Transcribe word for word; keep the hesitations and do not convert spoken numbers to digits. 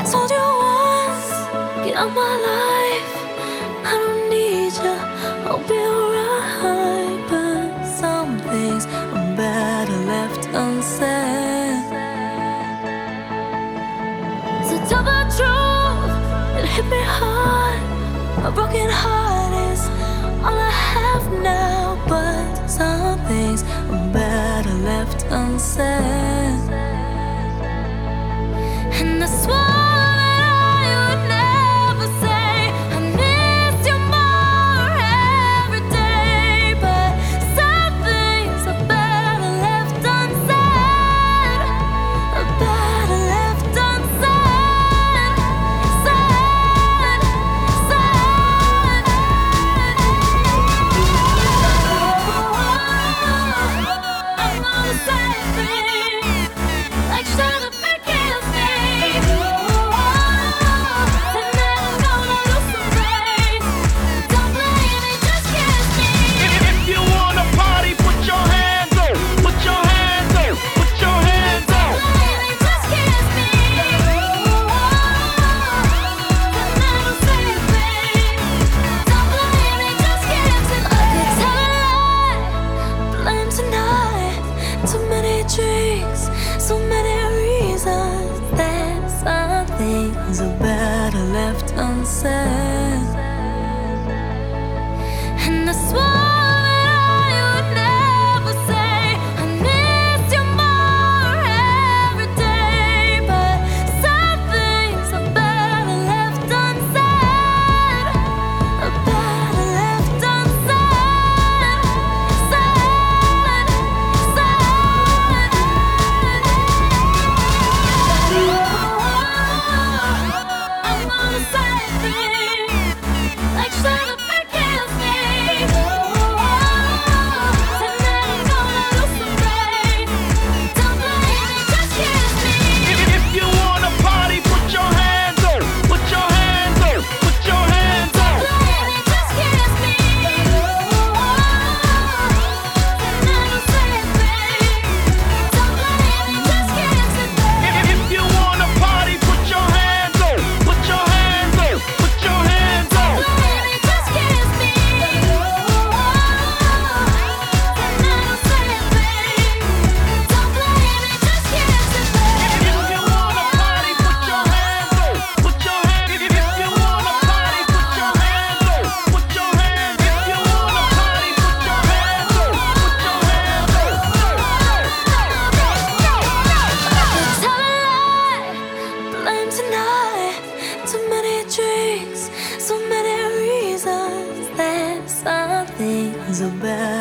Told you once, get out my life. I don't need you, I'll be alright. But some things are better left unsaid. So tell the truth, it hit me hard. A broken heart is all I have now. But some things are better left unsaid. And I swore that I would never say I miss you more every day. But some things are better left unsaid. Are better left unsaid. Said, said. I'm gonna say things like shut up and kiss me. Too many drinks, so many reasons that some things are better left unsaid. And I swore that I would never say I miss you more every day. But some things are better left unsaid. Are better left unsaid. Said, said. I'm gonna say things like shut up and kiss me. Tonight I'm gonna lose some weight. Don't believe me, just kiss me. If you wanna party, put your hands up, put your hands up, put your hands up. Don't believe me, just kiss me. Tonight I'm saying things. Don't believe me, just kiss me. If you wanna party, put your hands up, put your hands up, put your hands up. Don't believe me, just kiss me. Tonight I'm saying things. Don't believe me, just kiss me. If you wanna party, put your hands up, put your hands. If you wanna party, put your hands up, put your hands. If you wanna party, put your hands up, put your hands up. Tell a lie, blame tonight. Too many drinks, so many reasons that some things are better